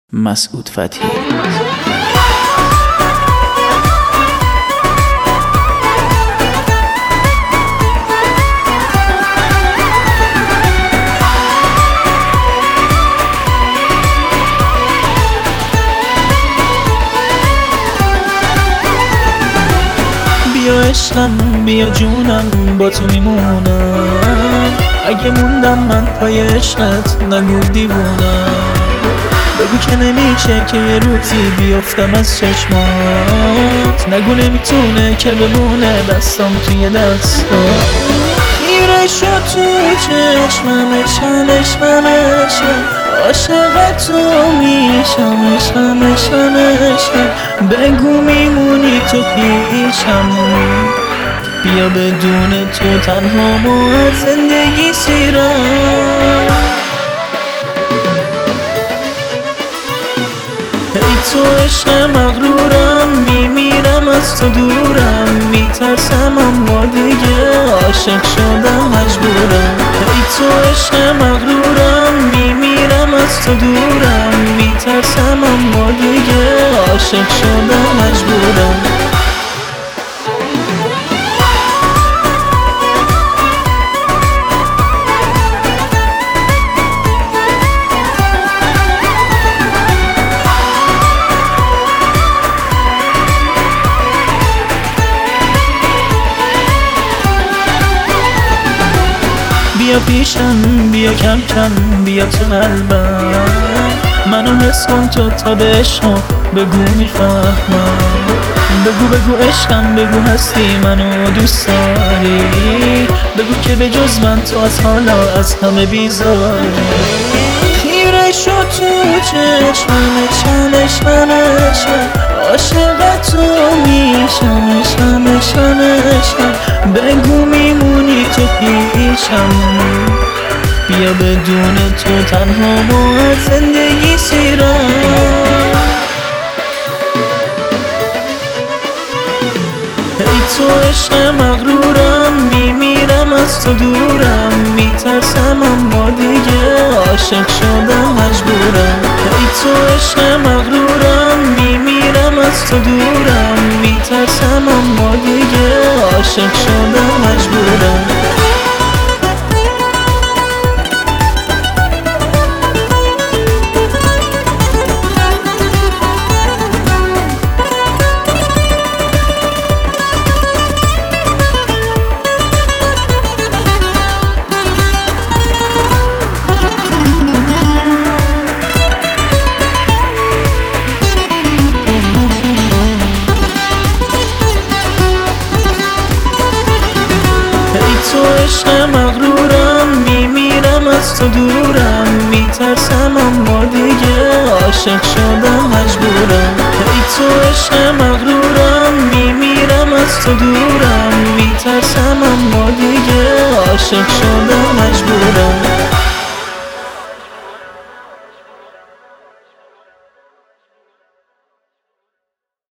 مسعود فتحی. بیا عشقم، بیا جونم، با تو میمونم. اگه موندم من پای عشقت، نگو دیوونم. بگو که نمیشه که یه روزی بیافتم از چشمات. نگو نمیتونه که بمونه دستم توی دستات. خیره شد تو چشمم، عشقم عاشق تو میشم. بگو میمونی تو پیشم. بیا بدون تو تنها و از زندگی سیرم. ای تو عشق مغرورم، میمیرم از تو دورم. میترسم اما دیگه عاشق شدم مجبورم. ای تو عشق مغرورم، میمیرم از تو دورم. میترسم اما دیگه عاشق شدم مجبورم. بیا پیشم، بیا کم کم، بیا تو قلبم. منو حس کن تو تا به عشقم بگو میفهمم. بگو عشقم، بگو هستی منو دوست داری. بگو که به جز من تو از حالا از همه بیزاری. خیره شد تو چشمم، عشقم عاشق تو میشم. بگو میمونی تو پیشم. بیا بدون تو تنها و از زندگی سیرم. ای تو عشق مغرورم، میمیرم از تو دورم. میترسم اما دیگه عاشق شدم مجبورم. ای تو عشق مغرورم، میمیرم از تو دورم. میترسم اما دیگه عاشق شدم مجبورم. تو عشق مغرورم، میمیرم از تو دورم. میترسم اما دیگه عاشق شدم مجبورم. ای تو عشق مغرورم، میمیرم از تو دورم. میترسم اما دیگه عاشق شدم مجبورم.